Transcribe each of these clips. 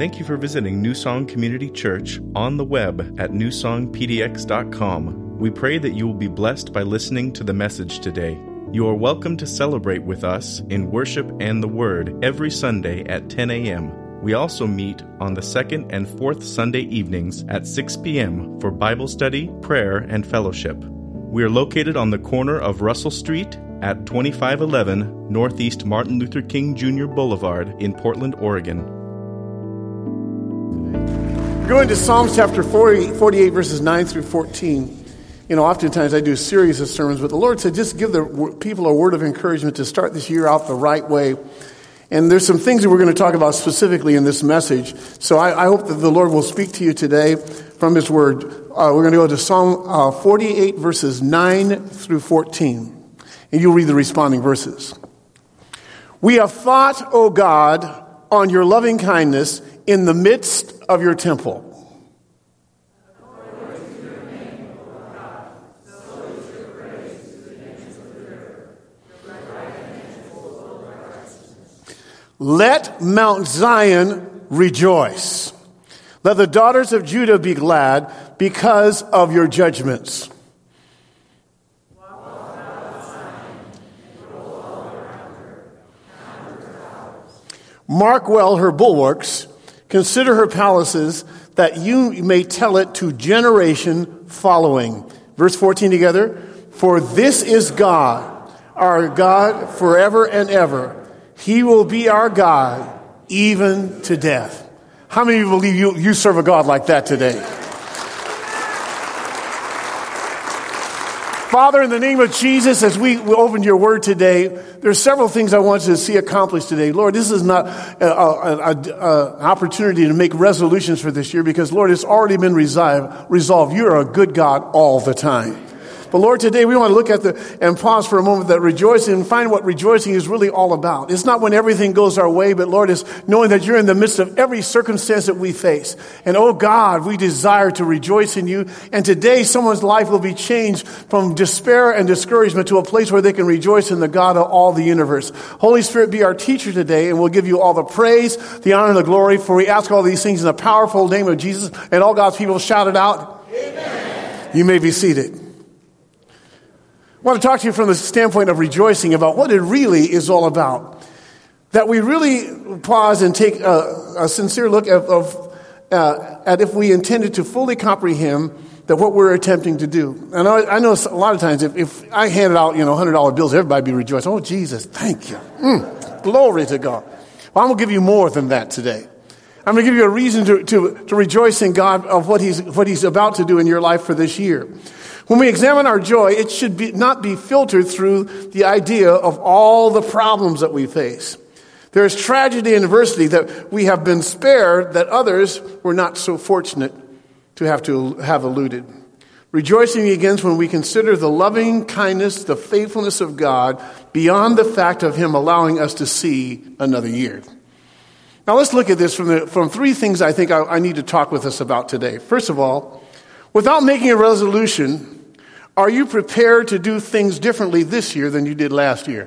Thank you for visiting New Song Community Church on the web at newsongpdx.com. We pray that you will be blessed by listening to the message today. You are welcome to celebrate with us in worship and the Word every Sunday at 10 a.m. We also meet on the second and fourth Sunday evenings at 6 p.m. for Bible study, prayer, and fellowship. We are located on the corner of Russell Street at 2511 Northeast Martin Luther King Jr. Boulevard in Portland, Oregon. We're going to Psalms chapter 48, verses 9 through 14. You know, oftentimes I do a series of sermons, but the Lord said just give the people a word of encouragement to start this year out the right way. And there's some things that we're going to talk about specifically in this message. So I hope that the Lord will speak to you today from His Word. We're going to go to Psalm 48, verses 9 through 14. And you'll read the responding verses. We have thought, O God, on your loving kindness in the midst of your temple. Let Mount Zion rejoice. Let the daughters of Judah be glad because of your judgments. Mark well her bulwarks. Consider her palaces, that you may tell it to generation following. Verse 14 together. For this is God, our God forever and ever. He will be our God, even to death. How many of you believe you serve a God like that today? Father, in the name of Jesus, as we open your word today, there's several things I want to see accomplished today. Lord, this is not an opportunity to make resolutions for this year because, Lord, it's already been resolved. You're a good God all the time. But Lord, today we want to look at and pause for a moment that rejoicing and find what rejoicing is really all about. It's not when everything goes our way, but Lord, it's knowing that you're in the midst of every circumstance that we face. And oh God, we desire to rejoice in you. And today someone's life will be changed from despair and discouragement to a place where they can rejoice in the God of all the universe. Holy Spirit, be our teacher today, and we'll give you all the praise, the honor, and the glory, for we ask all these things in the powerful name of Jesus. And all God's people shouted out, Amen. You may be seated. I want to talk to you from the standpoint of rejoicing about what it really is all about. That we really pause and take a sincere look at if we intended to fully comprehend that what we're attempting to do. And I know a lot of times if I handed out, $100 bills, everybody would be rejoicing. Oh, Jesus, thank you. Glory to God. Well, I'm going to give you more than that today. I'm going to give you a reason to rejoice in God of what He's about to do in your life for this year. When we examine our joy, it should not be filtered through the idea of all the problems that we face. There is tragedy and adversity that we have been spared that others were not so fortunate to have eluded. Rejoicing begins when we consider the loving kindness, the faithfulness of God beyond the fact of Him allowing us to see another year. Now let's look at this from three things I think I need to talk with us about today. First of all, without making a resolution, are you prepared to do things differently this year than you did last year?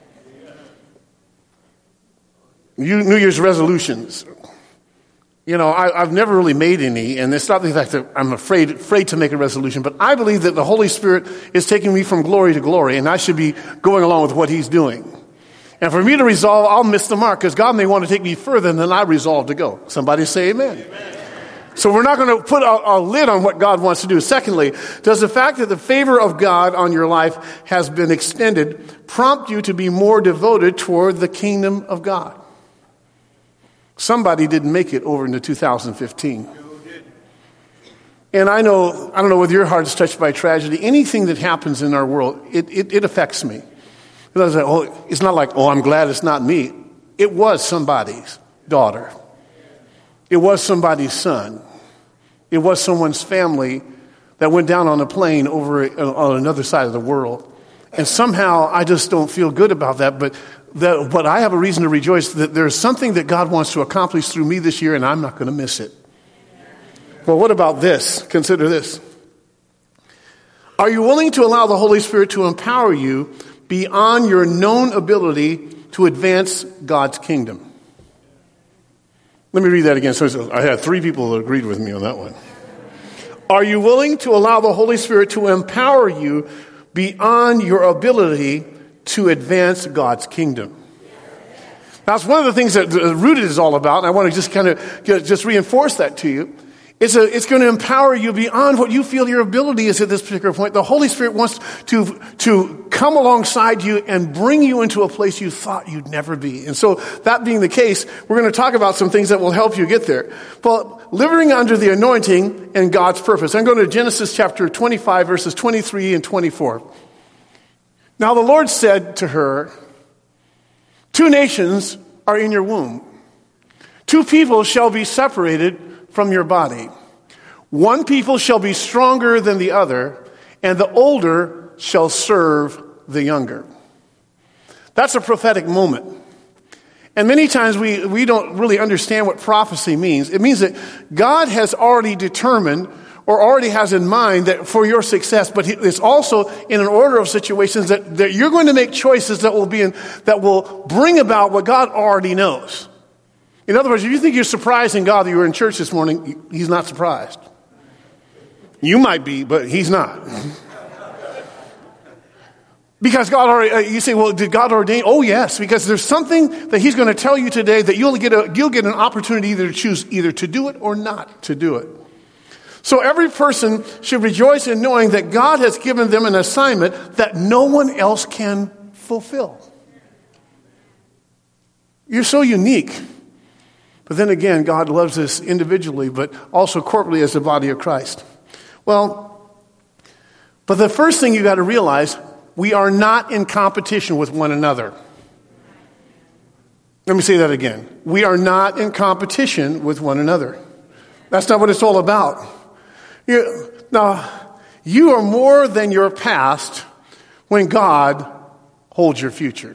New Year's resolutions. I've never really made any, and it's not the fact that I'm afraid to make a resolution, but I believe that the Holy Spirit is taking me from glory to glory, and I should be going along with what He's doing. And for me to resolve, I'll miss the mark, because God may want to take me further than I resolve to go. Somebody say amen. Amen. So we're not going to put a lid on what God wants to do. Secondly, does the fact that the favor of God on your life has been extended prompt you to be more devoted toward the kingdom of God? Somebody didn't make it over into 2015. And I don't know whether your heart is touched by tragedy. Anything that happens in our world, it affects me. It's not like, I'm glad it's not me. It was somebody's daughter. It was somebody's son. It was someone's family that went down on a plane over on another side of the world. And somehow I just don't feel good about that. But I have a reason to rejoice that there's something that God wants to accomplish through me this year, and I'm not going to miss it. Well, what about this? Consider this. Are you willing to allow the Holy Spirit to empower you beyond your known ability to advance God's kingdom? Let me read that again. So I had 3 people that agreed with me on that one. Are you willing to allow the Holy Spirit to empower you beyond your ability to advance God's kingdom? That's one of the things that Rooted is all about, and I want to just kind of just reinforce that to you. It's going to empower you beyond what you feel your ability is at this particular point. The Holy Spirit wants to come alongside you and bring you into a place you thought you'd never be. And so that being the case, we're going to talk about some things that will help you get there. Well, living under the anointing and God's purpose. I'm going to Genesis chapter 25, verses 23 and 24. Now the Lord said to her, 2 nations are in your womb. 2 people shall be separated from your body. 1 people shall be stronger than the other, and the older shall serve the younger. That's a prophetic moment. And many times we don't really understand what prophecy means. It means that God has already determined or already has in mind that for your success, but it's also in an order of situations that you're going to make choices that will bring about what God already knows. In other words, if you think you're surprising God that you were in church this morning, he's not surprised. You might be, but he's not. Because God already, you say, well, did God ordain? Oh, yes, because there's something that he's going to tell you today that you'll get an opportunity either to choose either to do it or not to do it. So every person should rejoice in knowing that God has given them an assignment that no one else can fulfill. You're so unique. But then again, God loves us individually, but also corporately as the body of Christ. Well, but the first thing you got to realize, we are not in competition with one another. Let me say that again. We are not in competition with one another. That's not what it's all about. Now, you are more than your past when God holds your future.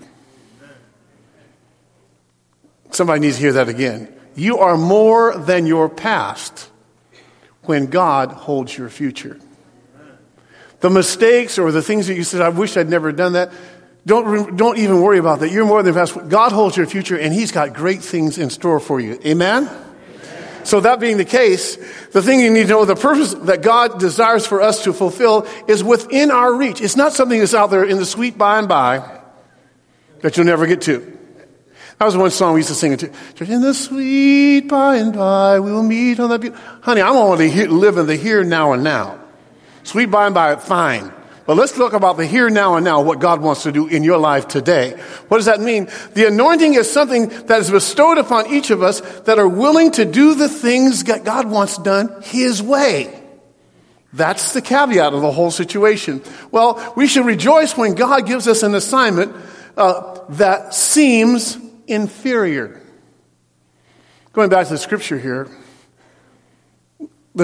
Somebody needs to hear that again. You are more than your past when God holds your future. The mistakes or the things that you said, I wish I'd never done that, don't even worry about that. You're more than past. God holds your future, and he's got great things in store for you. Amen? So that being the case, the thing you need to know, the purpose that God desires for us to fulfill is within our reach. It's not something that's out there in the sweet by and by that you'll never get to. That was one song we used to sing in church. In the sweet by and by, we will meet on that beautiful. Honey, I want to live in the here, now, and now. Sweet by and by, fine. But let's talk about the here, now, and now, what God wants to do in your life today. What does that mean? The anointing is something that is bestowed upon each of us that are willing to do the things that God wants done his way. That's the caveat of the whole situation. Well, we should rejoice when God gives us an assignment that seems inferior. Going back to the scripture here, when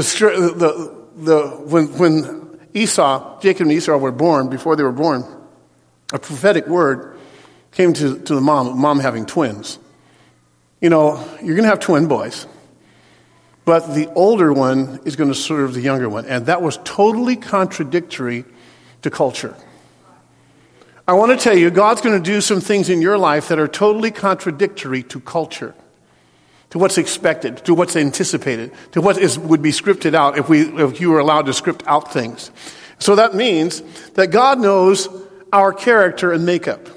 Jacob and Esau were born, before they were born, a prophetic word came to the mom having twins. You know, you're going to have twin boys, but the older one is going to serve the younger one, and that was totally contradictory to culture. I want to tell you, God's going to do some things in your life that are totally contradictory to culture, to what's expected, to what's anticipated, to what would be scripted out if you were allowed to script out things. So that means that God knows our character and makeup.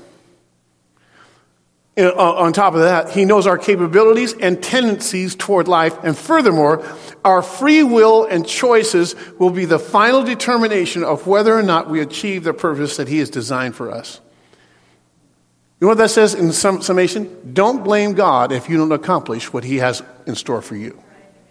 On top of that, he knows our capabilities and tendencies toward life. And furthermore, our free will and choices will be the final determination of whether or not we achieve the purpose that he has designed for us. You know what that says in summation? Don't blame God if you don't accomplish what he has in store for you.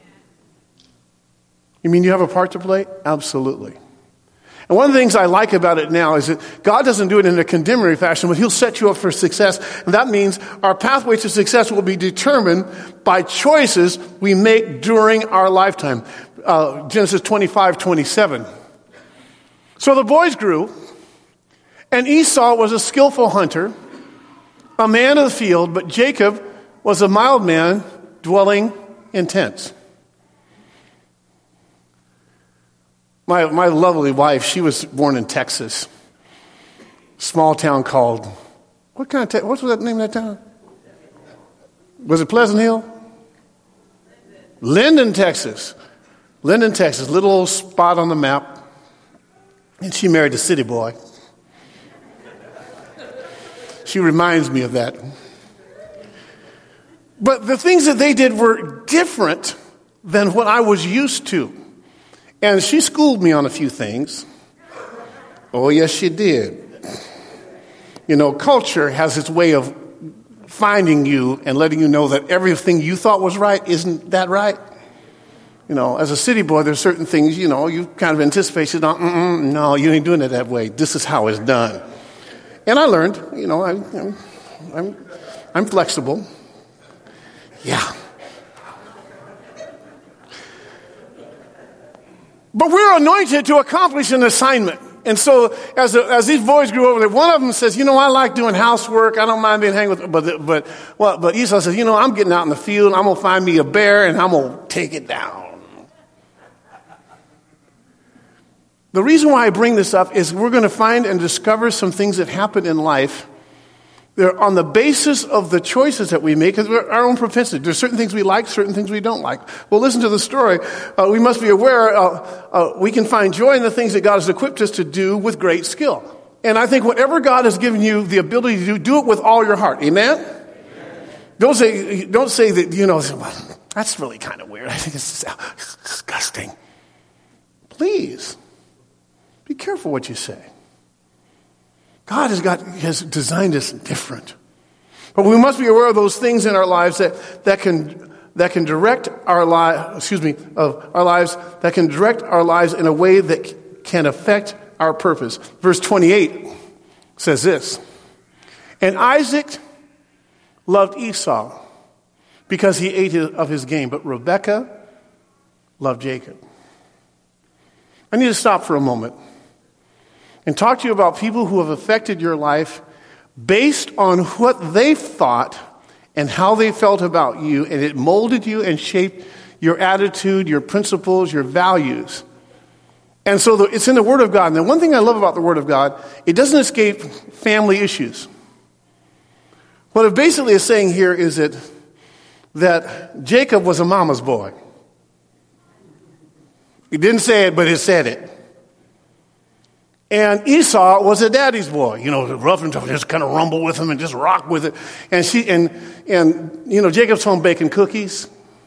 You mean you have a part to play? Absolutely. And one of the things I like about it now is that God doesn't do it in a condemnatory fashion, but he'll set you up for success. And that means our pathway to success will be determined by choices we make during our lifetime. Genesis 25:27. So the boys grew, and Esau was a skillful hunter, a man of the field, but Jacob was a mild man dwelling in tents. My lovely wife, she was born in Texas, small town called, what was that name of that town? Was it Pleasant Hill? Linden, Texas. Linden, Texas, little old spot on the map. And she married a city boy. She reminds me of that. But the things that they did were different than what I was used to. And she schooled me on a few things. Oh, yes, she did. You know, culture has its way of finding you and letting you know that everything you thought was right isn't that right. You know, as a city boy, there's certain things, you know, you kind of anticipate, no, you ain't doing it that way. This is how it's done. And I learned, you know, I'm flexible. Yeah. But we're anointed to accomplish an assignment. And so as these boys grew over there, one of them says, you know, I like doing housework. I don't mind being hanging with, but Esau says, you know, I'm getting out in the field. I'm going to find me a bear and I'm going to take it down. The reason why I bring this up is we're going to find and discover some things that happen in life. They're on the basis of the choices that we make, because we're our own propensity. There's certain things we like, certain things we don't like. Well, listen to the story. We must be aware we can find joy in the things that God has equipped us to do with great skill. And I think whatever God has given you the ability to do it with all your heart. Amen? Don't say that, you know, well, that's really kind of weird. I think it's disgusting. Please, be careful what you say. God has designed us different. But we must be aware of those things in our lives that can direct our lives in a way that can affect our purpose. Verse 28 says this, and Isaac loved Esau because he ate of his game, but Rebekah loved Jacob. I need to stop for a moment and talk to you about people who have affected your life based on what they thought and how they felt about you, and it molded you and shaped your attitude, your principles, your values. And so it's in the Word of God. And the one thing I love about the Word of God, it doesn't escape family issues. What it basically is saying here is that Jacob was a mama's boy. It didn't say it, but it said it. And Esau was a daddy's boy, you know, rough and tough, just kind of rumble with him and just rock with it. And you know, Jacob's home baking cookies,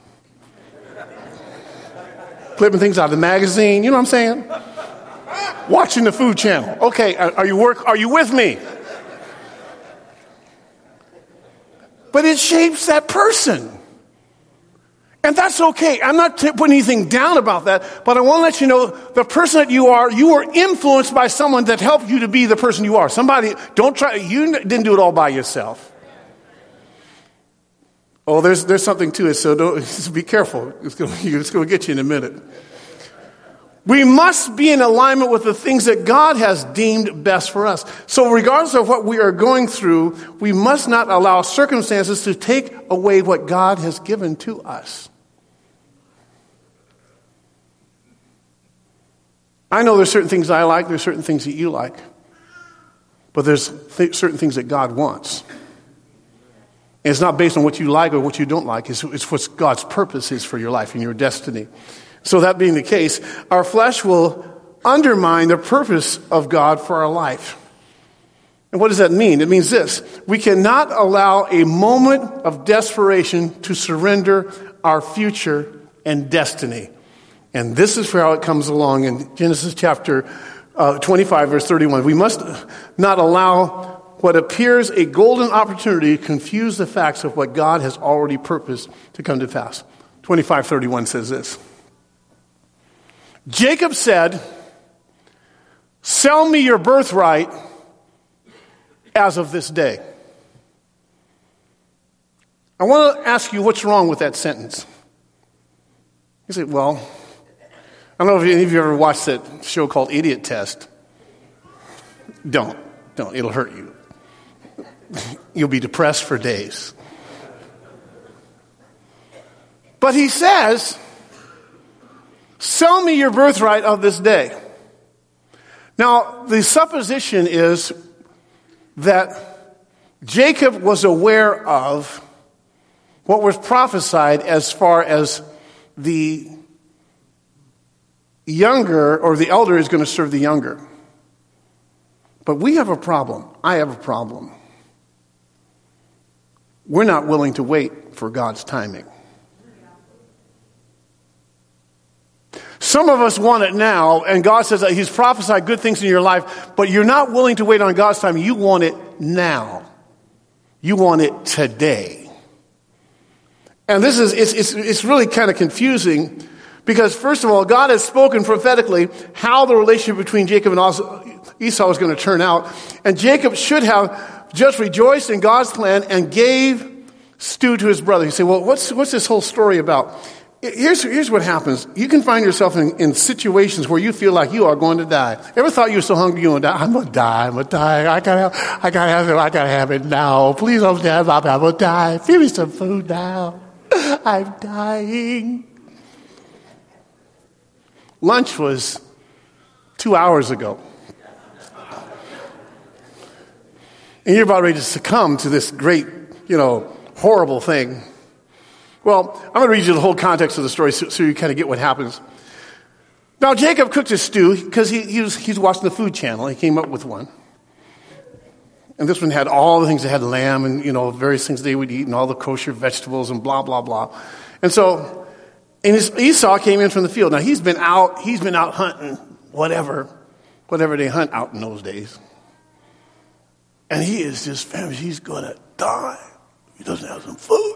clipping things out of the magazine, you know what I'm saying? Watching the Food Channel. Okay, are you with me? But it shapes that person. And that's okay. I'm not putting anything down about that, but I want to let you know the person that you were influenced by someone that helped you to be the person you are. You didn't do it all by yourself. Oh, there's something to it, so just be careful. It's going to get you in a minute. We must be in alignment with the things that God has deemed best for us. So regardless of what we are going through, we must not allow circumstances to take away what God has given to us. I know there's certain things I like, there's certain things that you like, but there's certain things that God wants. And it's not based on what you like or what you don't like, it's what God's purpose is for your life and your destiny. So that being the case, our flesh will undermine the purpose of God for our life. And what does that mean? It means this: we cannot allow a moment of desperation to surrender our future and destiny. And this is how it comes along in Genesis chapter 25, verse 31. We must not allow what appears a golden opportunity to confuse the facts of what God has already purposed to come to pass. 25:31 says this. Jacob said, "Sell me your birthright as of this day." I want to ask you what's wrong with that sentence. You say, well, I don't know if any of you ever watched that show called Idiot Test. Don't. It'll hurt you. You'll be depressed for days. But he says, sell me your birthright of this day. Now, the supposition is that Jacob was aware of what was prophesied as far as the younger or the elder is going to serve the younger. But we have a problem. I have a problem. We're not willing to wait for God's timing. Some of us want it now, and God says that He's prophesied good things in your life, but you're not willing to wait on God's timing. You want it now. You want it today. And this is, it's really kind of confusing because, first of all, God has spoken prophetically how the relationship between Jacob and Esau was going to turn out. And Jacob should have just rejoiced in God's plan and gave stew to his brother. You say, well, what's this whole story about? Here's what happens. You can find yourself in situations where you feel like you are going to die. Ever thought you were so hungry you're going to die? I'm going to die. I gotta have it now. Please don't die. I'm going to die. Give me some food now. I'm dying. Lunch was 2 hours ago. And you're about ready to succumb to this great, horrible thing. Well, I'm going to read you the whole context of the story so you kind of get what happens. Now, Jacob cooked his stew because he's watching the Food Channel. He came up with one. And this one had all the things. It had lamb and, various things they would eat and all the kosher vegetables and blah, blah, blah. And so, Esau came in from the field. Now, he's been out hunting, whatever they hunt out in those days. And he is just famished. He's going to die. He doesn't have some food.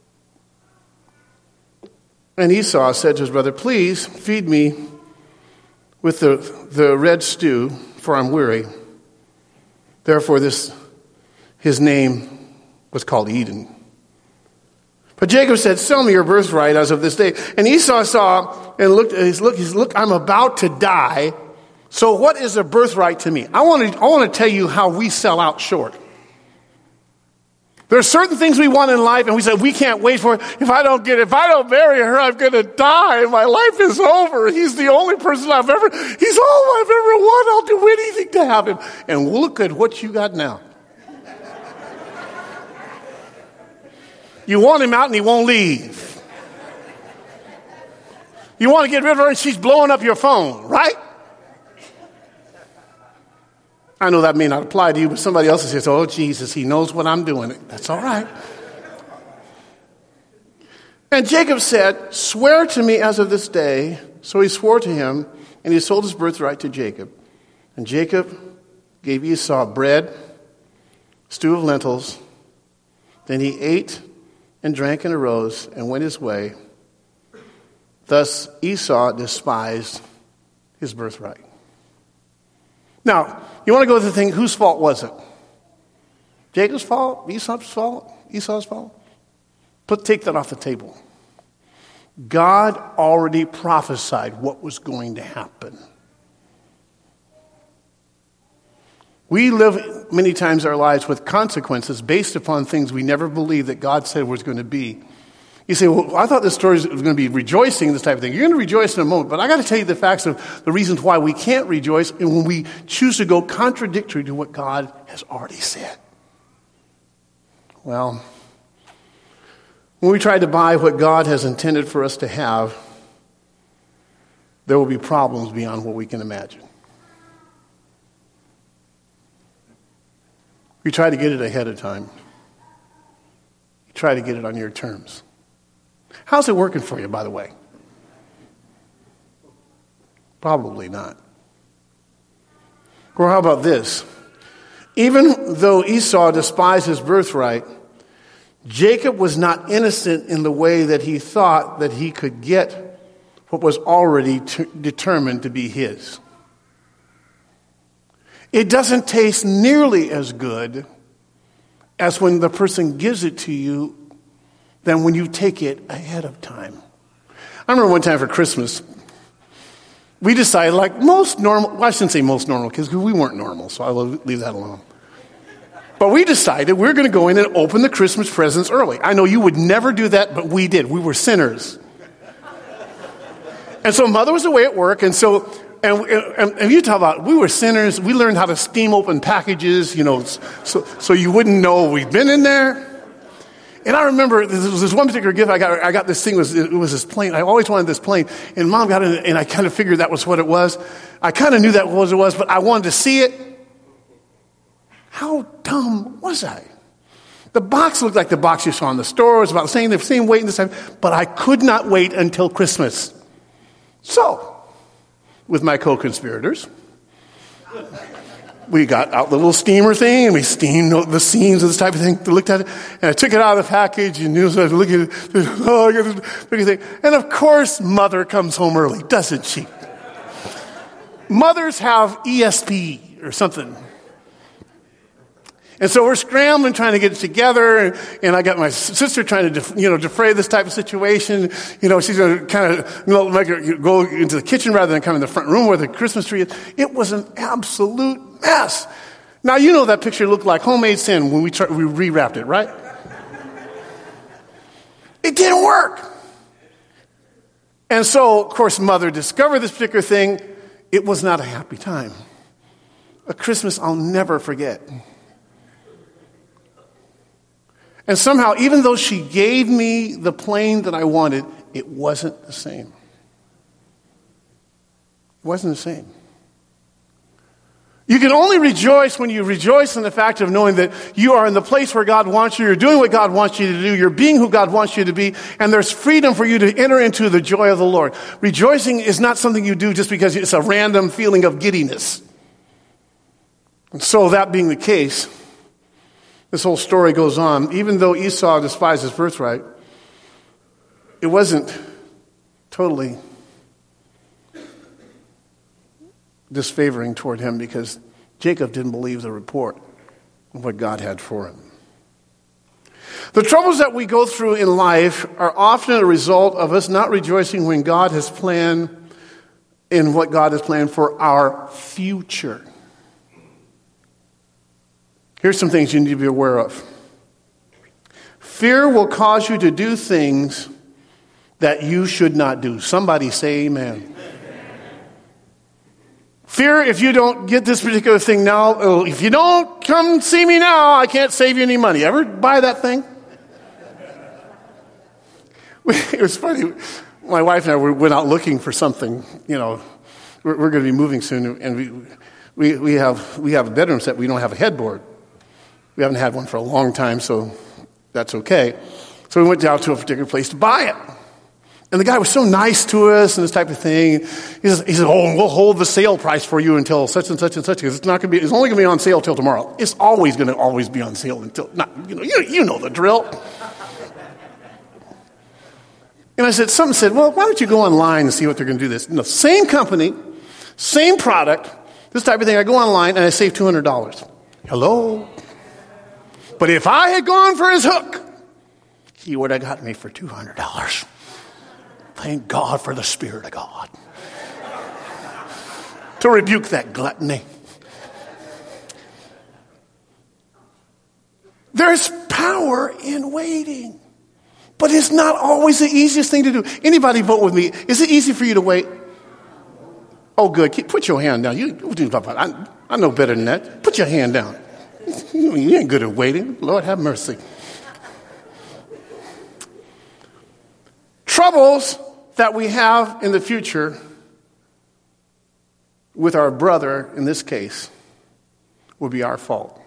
And Esau said to his brother, please feed me with the red stew, for I'm weary. Therefore, his name was called Edom. But Jacob said, sell me your birthright as of this day. And Esau saw and looked, look, I'm about to die. So what is a birthright to me? I want to tell you how we sell out short. There are certain things we want in life, and we say, we can't wait for it. If I don't marry her, I'm going to die. My life is over. He's the only person he's all I've ever wanted. I'll do anything to have him. And look at what you got now. You want him out and he won't leave. You want to get rid of her and she's blowing up your phone, right? I know that may not apply to you, but somebody else says, oh, Jesus, he knows what I'm doing. That's all right. And Jacob said, swear to me as of this day. So he swore to him, and he sold his birthright to Jacob. And Jacob gave Esau bread, stew of lentils. Then he ate and drank and arose and went his way. Thus Esau despised his birthright. Now, you want to go to the thing, whose fault was it? Jacob's fault? Esau's fault? Esau's fault? Take that off the table. God already prophesied what was going to happen. We live many times our lives with consequences based upon things we never believed that God said was going to be. You say, well, I thought this story was going to be rejoicing, this type of thing. You're going to rejoice in a moment, but I got to tell you the facts of the reasons why we can't rejoice and when we choose to go contradictory to what God has already said. Well, when we try to buy what God has intended for us to have, there will be problems beyond what we can imagine. You try to get it ahead of time. You try to get it on your terms. How's it working for you, by the way? Probably not. Or how about this? Even though Esau despised his birthright, Jacob was not innocent in the way that he thought that he could get what was already determined to be his. It doesn't taste nearly as good as when the person gives it to you than when you take it ahead of time. I remember one time for Christmas, we decided, like most normal, well, I shouldn't say most normal because we weren't normal, so I'll leave that alone. But we decided we're going to go in and open the Christmas presents early. I know you would never do that, but we did. We were sinners. And so Mother was away at work, and you talk about, we were sinners. We learned how to steam open packages, so you wouldn't know we'd been in there. And I remember there was this one particular gift I got. I got this thing, it was this plane. I always wanted this plane. And Mom got it, and I kind of figured that was what it was. I kind of knew that was what it was, but I wanted to see it. How dumb was I? The box looked like the box you saw in the store. It was about the same weight and this time, but I could not wait until Christmas. So, with my co-conspirators, we got out the little steamer thing, and we steamed the scenes of this type of thing. We looked at it, and I took it out of the package, and I was looking at it. Oh, I got this big thing. And of course, Mother comes home early, doesn't she? Mothers have ESP or something. And so we're scrambling, trying to get it together, and I got my sister trying to, defray this type of situation. She's going to kind of make her go into the kitchen rather than come in the front room where the Christmas tree is. It was an absolute mess. Now, that picture looked like homemade sin when we rewrapped it, right? It didn't work. And so, of course, Mother discovered this particular thing. It was not a happy time. A Christmas I'll never forget. And somehow, even though she gave me the plane that I wanted, it wasn't the same. It wasn't the same. You can only rejoice when you rejoice in the fact of knowing that you are in the place where God wants you, you're doing what God wants you to do, you're being who God wants you to be, and there's freedom for you to enter into the joy of the Lord. Rejoicing is not something you do just because it's a random feeling of giddiness. And so, that being the case, this whole story goes on. Even though Esau despised his birthright, it wasn't totally disfavoring toward him because Jacob didn't believe the report of what God had for him. The troubles that we go through in life are often a result of us not rejoicing when God has planned in what God has planned for our future. Here's some things you need to be aware of. Fear will cause you to do things that you should not do. Somebody say amen. Fear, if you don't get this particular thing now, if you don't come see me now, I can't save you any money. Ever buy that thing? It was funny. My wife and I went out looking for something. We're going to be moving soon, and we have a bedroom set. We don't have a headboard. We haven't had one for a long time, so that's okay. So we went down to a particular place to buy it. And the guy was so nice to us and this type of thing. He said, "Oh, we'll hold the sale price for you until such and such and such. Because it's only going to be on sale till tomorrow. It's always going to be on sale until you know the drill." And I said, something said, "Well, why don't you go online and see what they're going to do this?" Same company, same product, this type of thing. I go online and I save $200. Hello. But if I had gone for his hook, he would have got me for $200. Thank God for the Spirit of God to rebuke that gluttony. There's power in waiting, but it's not always the easiest thing to do. Anybody vote with me? Is it easy for you to wait? Oh, good. Put your hand down. I know better than that. Put your hand down. You ain't good at waiting. Lord have mercy. Troubles that we have in the future with our brother, in this case, will be our fault.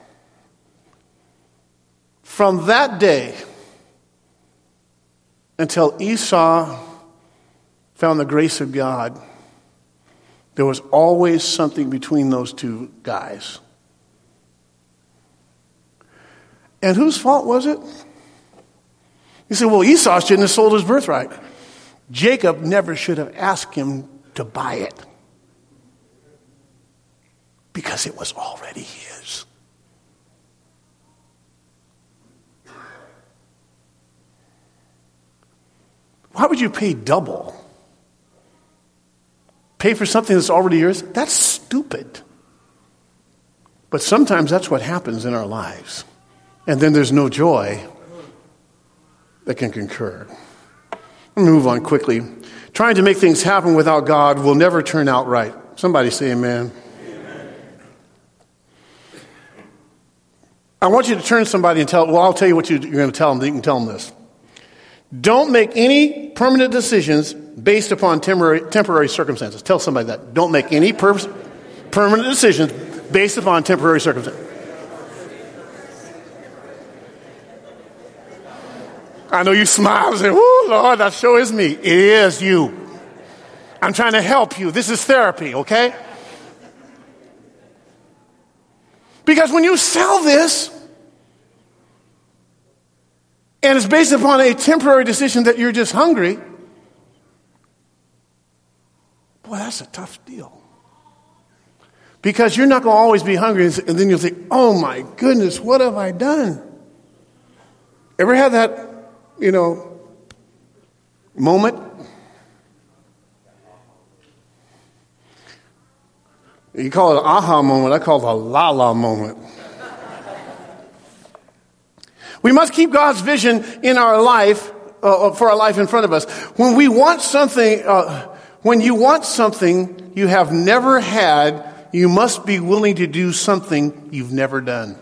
From that day until Esau found the grace of God, there was always something between those two guys. And whose fault was it? You say, well, Esau shouldn't have sold his birthright. Jacob never should have asked him to buy it because it was already his. Why would you pay double? Pay for something that's already yours? That's stupid. But sometimes that's what happens in our lives. And then there's no joy that can concur. Let me move on quickly. Trying to make things happen without God will never turn out right. Somebody say amen. I want you to turn to somebody and I'll tell you what you're going to tell them. You can tell them this. Don't make any permanent decisions based upon temporary circumstances. Tell somebody that. Don't make any permanent decisions based upon temporary circumstances. I know you smile and say, "Oh, Lord, that sure is me." It is you. I'm trying to help you. This is therapy, okay? Because when you sell this, and it's based upon a temporary decision that you're just hungry, boy, that's a tough deal. Because you're not going to always be hungry, and then you'll think, "Oh my goodness, what have I done?" Ever had that, moment? You call it an aha moment. I call it a la-la moment. We must keep God's vision in our life, for our life in front of us. When you want something you have never had, you must be willing to do something you've never done.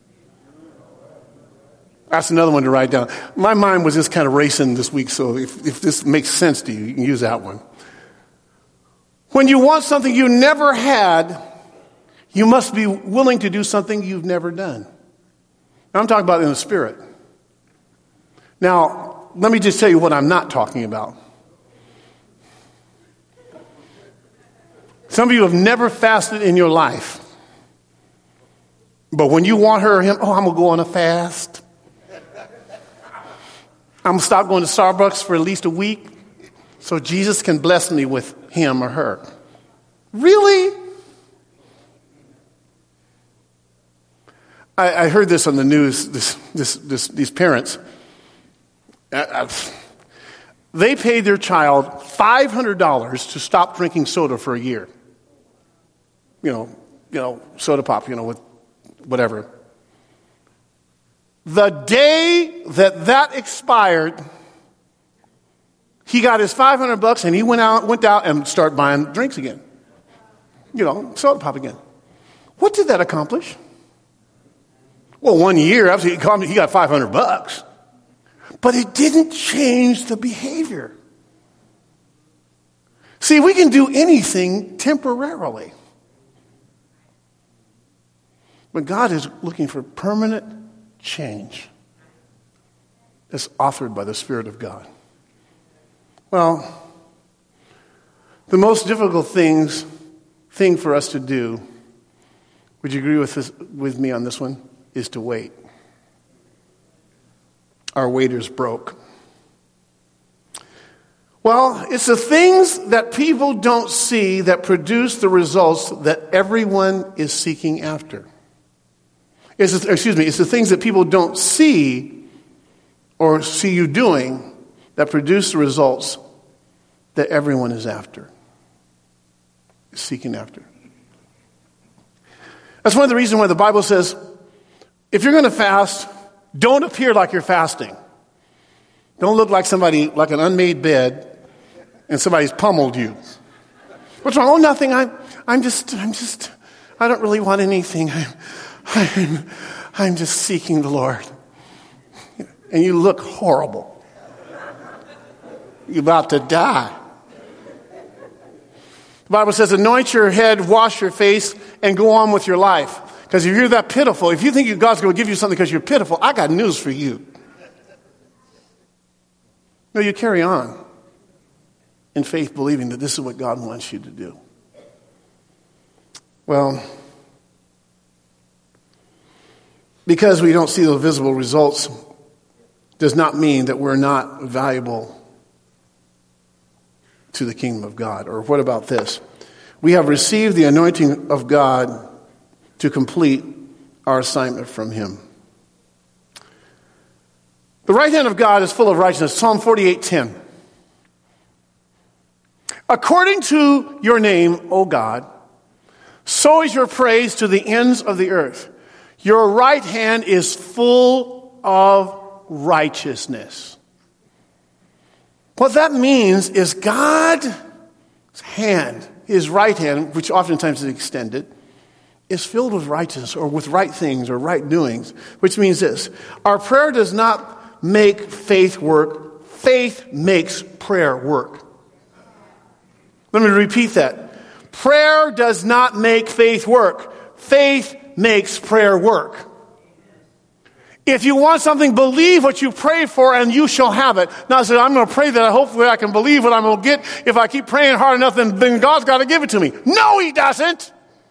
That's another one to write down. My mind was just kind of racing this week, so if this makes sense to you, you can use that one. When you want something you never had, you must be willing to do something you've never done. Now, I'm talking about in the spirit. Now, let me just tell you what I'm not talking about. Some of you have never fasted in your life. But when you want her or him, I'm going to go on a fast. I'm going to stop going to Starbucks for at least a week so Jesus can bless me with him or her. Really? I heard this on the news, these parents. They paid their child $500 to stop drinking soda for a year. Soda pop, with whatever. The day that expired, he got his $500 and he went out and started buying drinks again. Soda pop again. What did that accomplish? Well, 1 year after he got $500. But it didn't change the behavior. See, we can do anything temporarily. But God is looking for permanent change that's authored by the Spirit of God. Well, the most difficult thing for us to do, would you agree with me on this one, is to wait. Our waiter's broke. Well, it's the things that people don't see that produce the results that everyone is seeking after. It's the things that people don't see or see you doing that produce the results that everyone is after, is seeking after. That's one of the reasons why the Bible says, if you're going to fast, don't appear like you're fasting. Don't look like somebody, like an unmade bed, and somebody's pummeled you. What's wrong? Oh, nothing. I'm just, I don't really want anything. I'm just seeking the Lord. And you look horrible. You're about to die. The Bible says, anoint your head, wash your face, and go on with your life. Because if you're that pitiful, if you think God's going to give you something because you're pitiful, I got news for you. No, you carry on in faith, believing that this is what God wants you to do. Well, because we don't see the visible results does not mean that we're not valuable to the kingdom of God. Or what about this? We have received the anointing of God to complete our assignment from him. The right hand of God is full of righteousness. Psalm 48:10. According to your name, O God, so is your praise to the ends of the earth. Your right hand is full of righteousness. What that means is God's hand, his right hand, which oftentimes is extended, is filled with righteousness or with right things or right doings, which means this. Our prayer does not make faith work. Faith makes prayer work. Let me repeat that. Prayer does not make faith work. Faith makes prayer work. If you want something, believe what you pray for and you shall have it. Now I said, I'm going to pray that hopefully I can believe what I'm going to get. If I keep praying hard enough, then God's got to give it to me. No, he doesn't.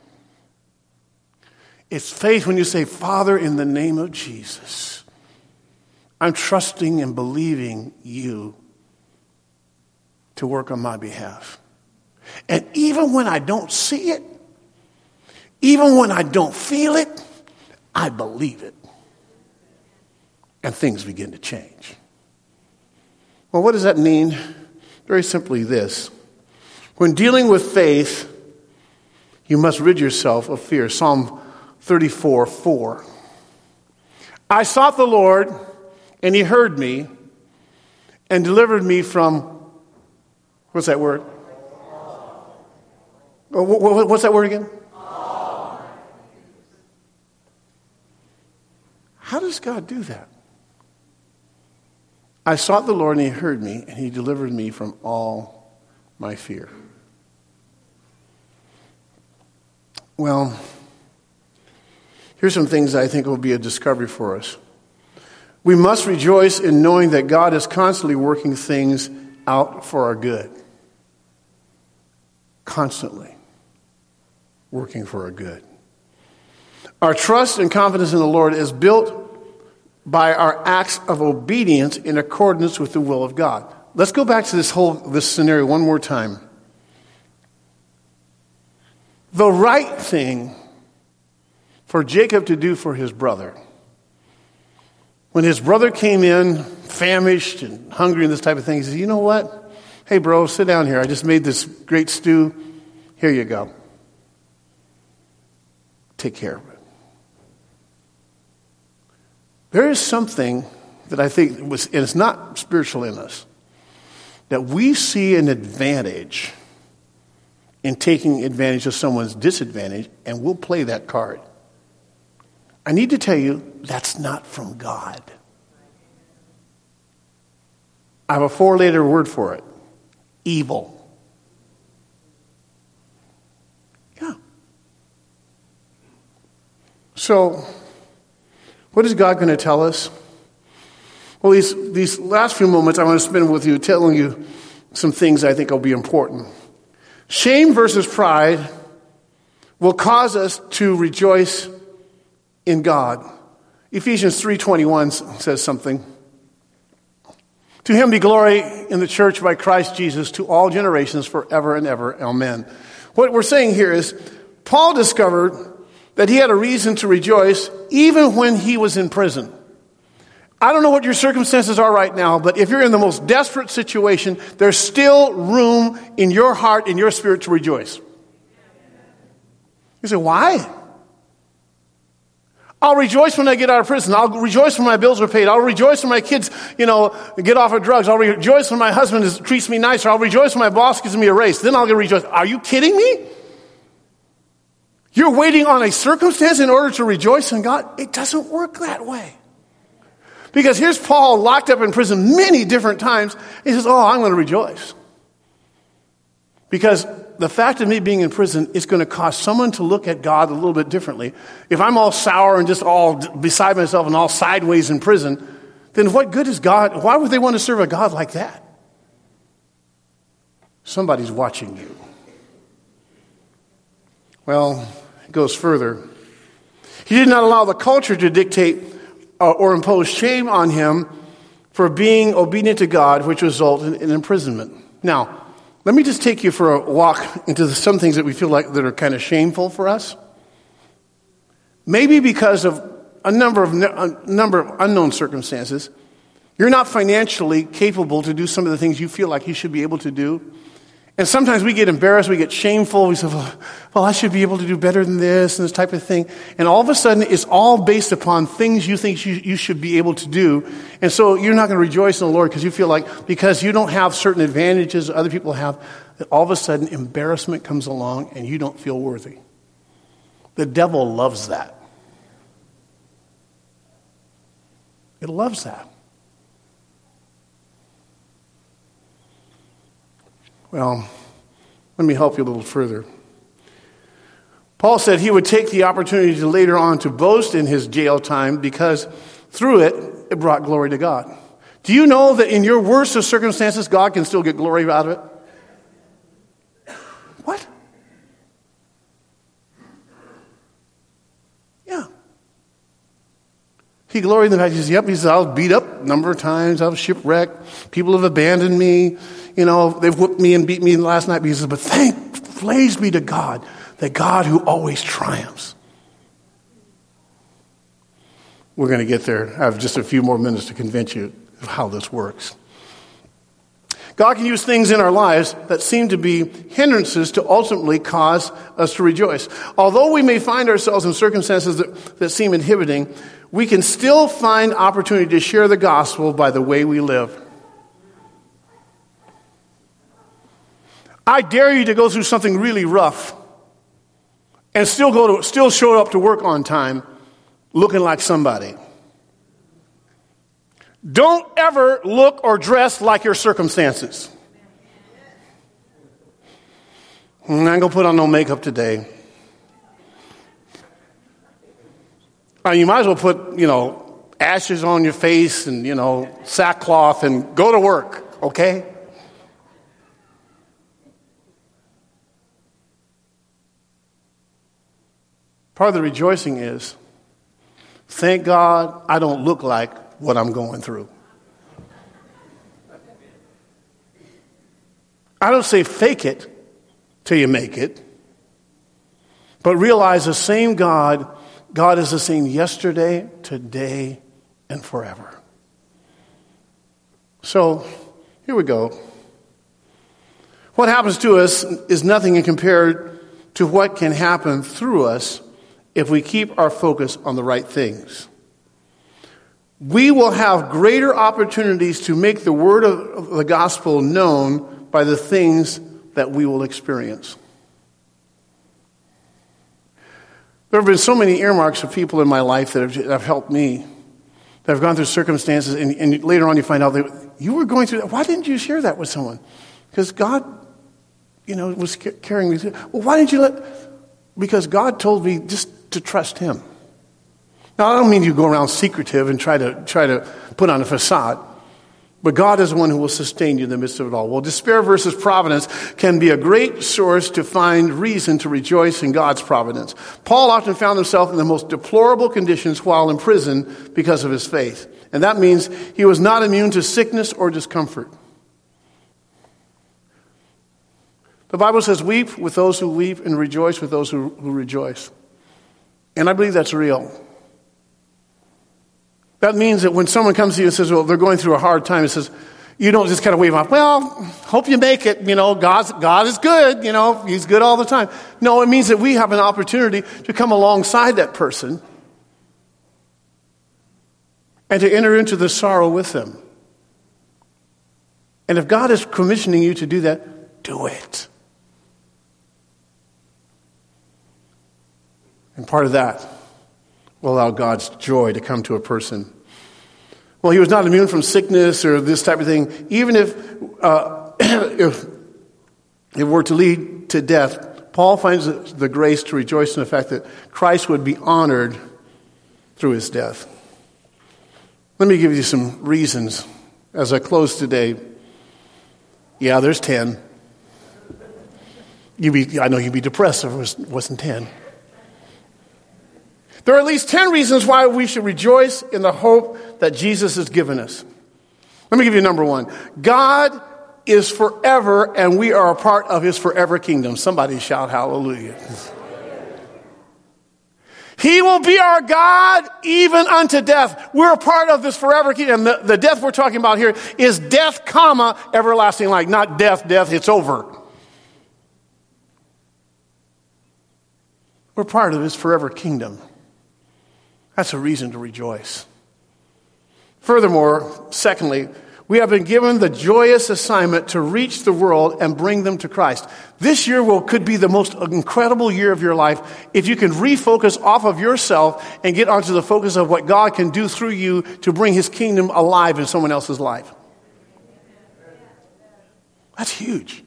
It's faith when you say, Father, in the name of Jesus, I'm trusting and believing you to work on my behalf. And even when I don't see it, even when I don't feel it, I believe it. And things begin to change. Well, what does that mean? Very simply this. When dealing with faith, you must rid yourself of fear. Psalm 34:4. I sought the Lord, and he heard me, and delivered me from, what's that word? What's that word again? How does God do that? I sought the Lord, and he heard me, and he delivered me from all my fear. Well, here's some things I think will be a discovery for us. We must rejoice in knowing that God is constantly working things out for our good. Constantly working for our good. Our trust and confidence in the Lord is built by our acts of obedience in accordance with the will of God. Let's go back to this scenario one more time. The right thing for Jacob to do for his brother, when his brother came in famished and hungry and this type of thing, he says, you know what? Hey, bro, sit down here. I just made this great stew. Here you go. Take care of it. There is something that I think and it's not spiritual in us, that we see an advantage in taking advantage of someone's disadvantage, and we'll play that card. I need to tell you, that's not from God. I have a 4-letter word for it. Evil. Yeah. So, what is God going to tell us? Well, these last few moments I want to spend with you telling you some things I think will be important. Shame versus pride will cause us to rejoice in God. Ephesians 3:21 says something. To him be glory in the church by Christ Jesus to all generations forever and ever. Amen. What we're saying here is Paul discovered that he had a reason to rejoice even when he was in prison. I don't know what your circumstances are right now, but if you're in the most desperate situation, there's still room in your heart, in your spirit to rejoice. You say, why? I'll rejoice when I get out of prison. I'll rejoice when my bills are paid. I'll rejoice when my kids, get off of drugs. I'll rejoice when my husband treats me nicer. I'll rejoice when my boss gives me a raise. Then I'll get rejoice. Are you kidding me? You're waiting on a circumstance in order to rejoice in God? It doesn't work that way. Because here's Paul locked up in prison many different times. He says, I'm going to rejoice. Because the fact of me being in prison is going to cause someone to look at God a little bit differently. If I'm all sour and just all beside myself and all sideways in prison, then what good is God? Why would they want to serve a God like that? Somebody's watching you. Well, it goes further. He did not allow the culture to dictate or impose shame on him for being obedient to God, which resulted in imprisonment. Now, let me just take you for a walk into some things that we feel like that are kind of shameful for us. Maybe because of a number of unknown circumstances, you're not financially capable to do some of the things you feel like you should be able to do. And sometimes we get embarrassed, we get shameful, we say, well, I should be able to do better than this and this type of thing. And all of a sudden, it's all based upon things you think you should be able to do. And so you're not going to rejoice in the Lord because you feel like, because you don't have certain advantages other people have, that all of a sudden embarrassment comes along and you don't feel worthy. The devil loves that. It loves that. Well, let me help you a little further. Paul said he would take the opportunity to later on to boast in his jail time because through it brought glory to God. Do you know that in your worst of circumstances, God can still get glory out of it? What? Yeah. He gloried in the fact, he says, I was beat up a number of times, I was shipwrecked, people have abandoned me, they've whipped me and beat me last night. But he says, but praise be to God, the God who always triumphs. We're going to get there. I have just a few more minutes to convince you of how this works. God can use things in our lives that seem to be hindrances to ultimately cause us to rejoice. Although we may find ourselves in circumstances that seem inhibiting, we can still find opportunity to share the gospel by the way we live. I dare you to go through something really rough and still show up to work on time looking like somebody. Don't ever look or dress like your circumstances. I'm not going to put on no makeup today. You might as well put, ashes on your face and, sackcloth and go to work, okay? Part of the rejoicing is, thank God I don't look like what I'm going through. I don't say fake it till you make it, but realize the same God is the same yesterday, today, and forever. So, here we go. What happens to us is nothing compared to what can happen through us if we keep our focus on the right things. We will have greater opportunities to make the word of the gospel known by the things that we will experience. There have been so many earmarks of people in my life that have helped me, that have gone through circumstances, and later on you find out that you were going through that. Why didn't you share that with someone? Because God, was carrying me through. Well, why didn't you because God told me just to trust Him. Now, I don't mean you go around secretive and try to put on a facade, but God is the one who will sustain you in the midst of it all. Well, despair versus providence can be a great source to find reason to rejoice in God's providence. Paul often found himself in the most deplorable conditions while in prison because of his faith. And that means he was not immune to sickness or discomfort. The Bible says, weep with those who weep and rejoice with those who rejoice. And I believe that's real. That means that when someone comes to you and says, well, they're going through a hard time, it says, you don't just kind of wave off, well, hope you make it, God is good, He's good all the time. No, it means that we have an opportunity to come alongside that person and to enter into the sorrow with them. And if God is commissioning you to do that, do it. And part of that will allow God's joy to come to a person. Well, he was not immune from sickness or this type of thing. Even if it were to lead to death, Paul finds the grace to rejoice in the fact that Christ would be honored through his death. Let me give you some reasons as I close today. Yeah, there's 10. I know you'd be depressed if it wasn't 10. There are at least 10 reasons why we should rejoice in the hope that Jesus has given us. Let me give you number 1. God is forever, and we are a part of his forever kingdom. Somebody shout hallelujah. He will be our God even unto death. We're a part of this forever kingdom. The death we're talking about here is death, everlasting life. Not death, it's over. We're part of his forever kingdom. That's a reason to rejoice. Furthermore, secondly, We have been given the joyous assignment to reach the world and bring them to Christ. This year could be the most incredible year of your life if you can refocus off of yourself and get onto the focus of what God can do through you to bring his kingdom alive in someone else's life. That's huge.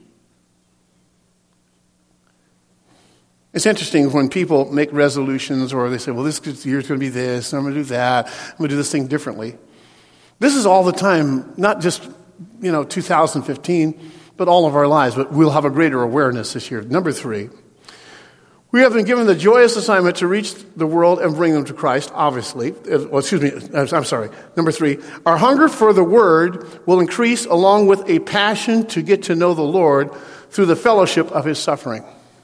It's interesting when people make resolutions or they say, well, this year's going to be this, and I'm going to do that, I'm going to do this thing differently. This is all the time, not just, 2015, but all of our lives. But we'll have a greater awareness this year. Number 3, we have been given the joyous assignment to reach the world and bring them to Christ, obviously. Number 3, our hunger for the word will increase along with a passion to get to know the Lord through the fellowship of his suffering.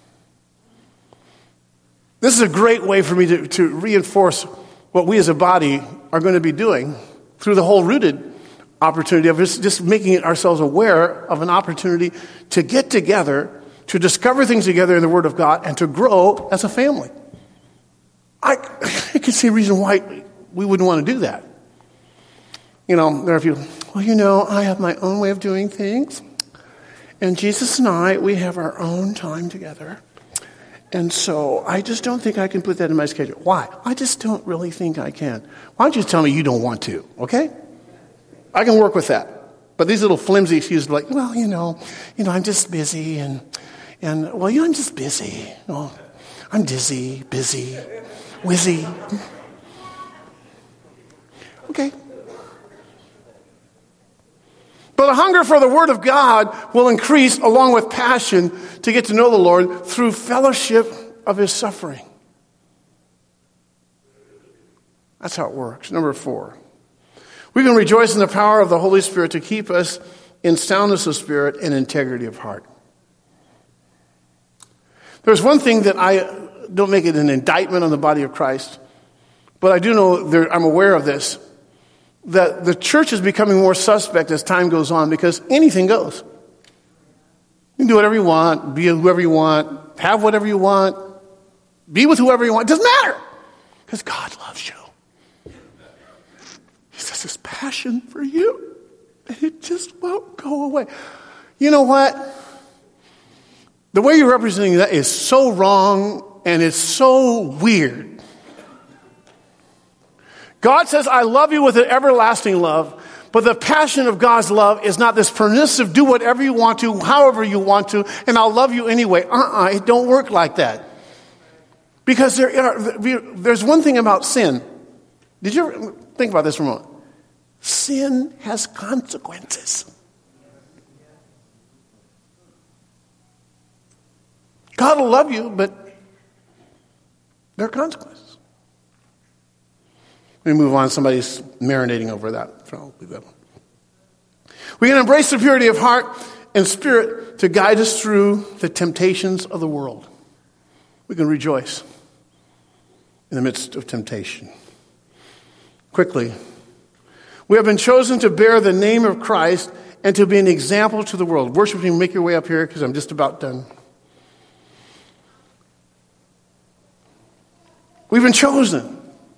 This is a great way for me to reinforce what we as a body are going to be doing through the whole rooted opportunity of just making ourselves aware of an opportunity to get together, to discover things together in the Word of God, and to grow as a family. I can see a reason why we wouldn't want to do that. There are people, I have my own way of doing things, and Jesus and I, we have our own time together. And so I just don't think I can put that in my schedule. Why? I just don't really think I can. Why don't you tell me you don't want to, okay? I can work with that. But these little flimsy excuses like, I'm just busy and I'm just busy. Oh, I'm dizzy, busy, whizzy. Okay. But a hunger for the Word of God will increase along with passion to get to know the Lord through fellowship of his suffering. That's how it works. Number 4, we can rejoice in the power of the Holy Spirit to keep us in soundness of spirit and integrity of heart. There's one thing that I don't make it an indictment on the body of Christ, but I do know, I'm aware of this, that the church is becoming more suspect as time goes on because anything goes. You can do whatever you want, be whoever you want, have whatever you want, be with whoever you want. It doesn't matter because God loves you. He has this passion for you and it just won't go away. You know what? The way you're representing that is so wrong and it's so weird. God says, I love you with an everlasting love, but the passion of God's love is not this permissive, do whatever you want to, however you want to, and I'll love you anyway. It don't work like that. Because there's one thing about sin. Did you ever think about this for a moment? Sin has consequences. God will love you, but there are consequences. Let me move on. Somebody's marinating over that. So I'll leave that one. We can embrace the purity of heart and spirit to guide us through the temptations of the world. We can rejoice in the midst of temptation. Quickly, we have been chosen to bear the name of Christ and to be an example to the world. Worship team, make your way up here because I'm just about done. We've been chosen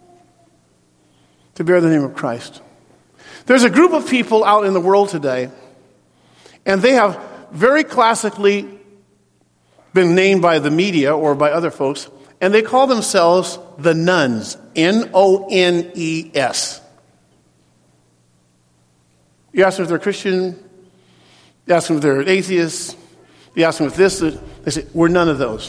to bear the name of Christ. There's a group of people out in the world today, and they have very classically been named by the media or by other folks, and they call themselves the nones, N-O-N-E-S. You ask them if they're Christian, you ask them if they're atheists, you ask them if this, they say, we're none of those.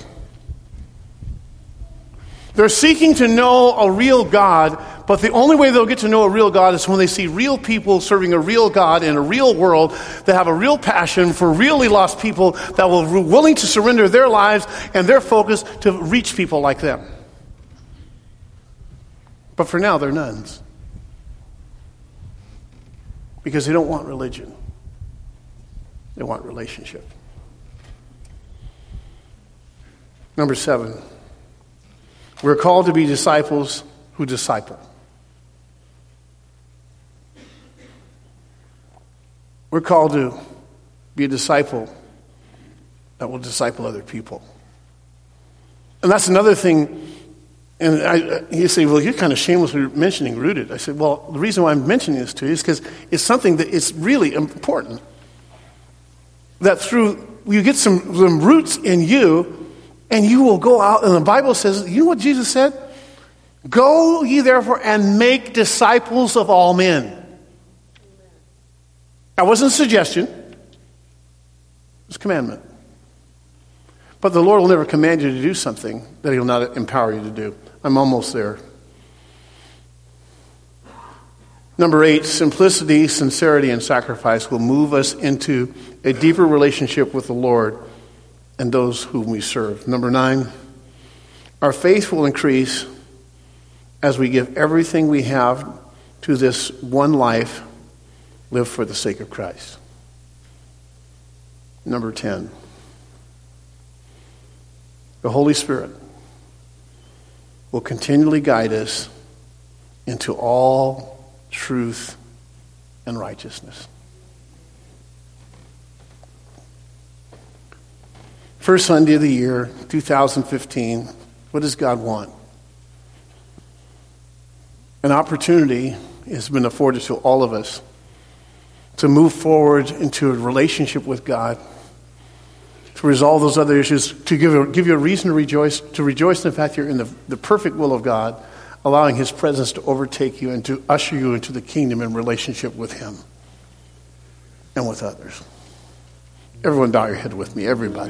They're seeking to know a real God, but the only way they'll get to know a real God is when they see real people serving a real God in a real world that have a real passion for really lost people that will be willing to surrender their lives and their focus to reach people like them. But for now, they're nones. Because they don't want religion. They want relationship. Number 7. We're called to be disciples who disciple. We're called to be a disciple that will disciple other people. And that's another thing And you say, well, you're kind of shamelessly mentioning rooted. I said, well, the reason why I'm mentioning this to you is because it's something that is really important. That through, you get some roots in you, and you will go out, and the Bible says, you know what Jesus said? Go ye therefore and make disciples of all men. That wasn't a suggestion. It was a commandment. But the Lord will never command you to do something that He will not empower you to do. I'm almost there. Number 8, simplicity, sincerity, and sacrifice will move us into a deeper relationship with the Lord and those whom we serve. Number 9, our faith will increase as we give everything we have to this one life, live for the sake of Christ. Number 10, the Holy Spirit will continually guide us into all truth and righteousness. First Sunday of the year, 2015, what does God want? An opportunity has been afforded to all of us to move forward into a relationship with God, to resolve those other issues, to give you a reason to rejoice in the fact you're in the perfect will of God, allowing His presence to overtake you and to usher you into the kingdom in relationship with Him and with others. Everyone bow your head with me. Everybody.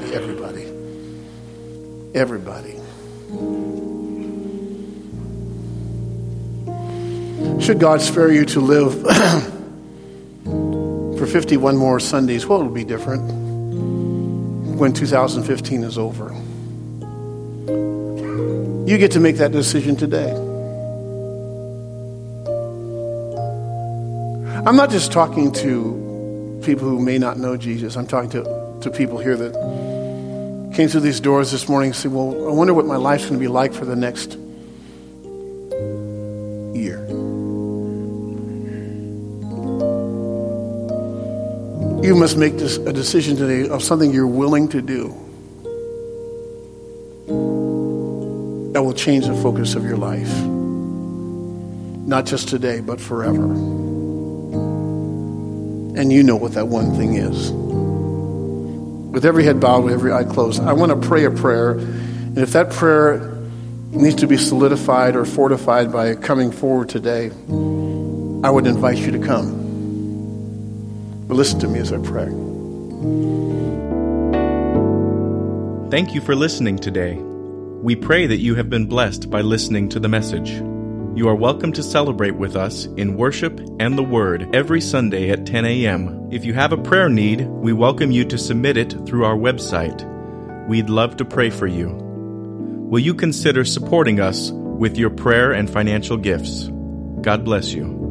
Should God spare you to live for 51 more Sundays, what will be different when 2015 is over? You get to make that decision today. I'm not just talking to people who may not know Jesus. I'm talking to people here that came through these doors this morning and said, well, I wonder what my life's going to be like for the next year. You must make a decision today of something you're willing to do that will change the focus of your life. Not just today, but forever. And you know what that one thing is. With every head bowed, with every eye closed, I want to pray a prayer. And if that prayer needs to be solidified or fortified by coming forward today, I would invite you to come. But listen to me as I pray. Thank you for listening today. We pray that you have been blessed by listening to the message. You are welcome to celebrate with us in worship and the Word every Sunday at 10 a.m. If you have a prayer need, we welcome you to submit it through our website. We'd love to pray for you. Will you consider supporting us with your prayer and financial gifts? God bless you.